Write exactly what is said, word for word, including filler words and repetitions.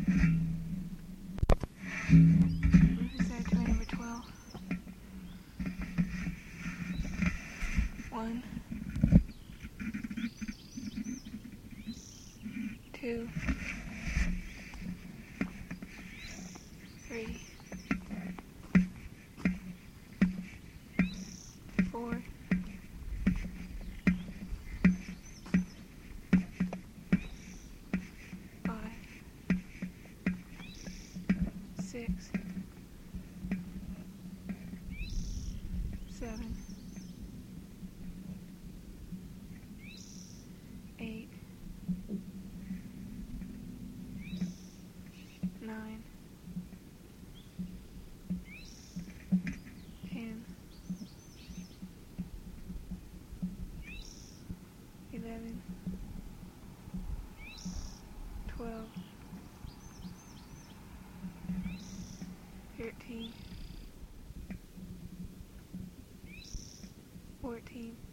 Is that toy number twelve? One. Two. Three. Four. Five. Six. Seven. Eight. Nine. Ten. Eleven. Twelve. Thirteen. Fourteen.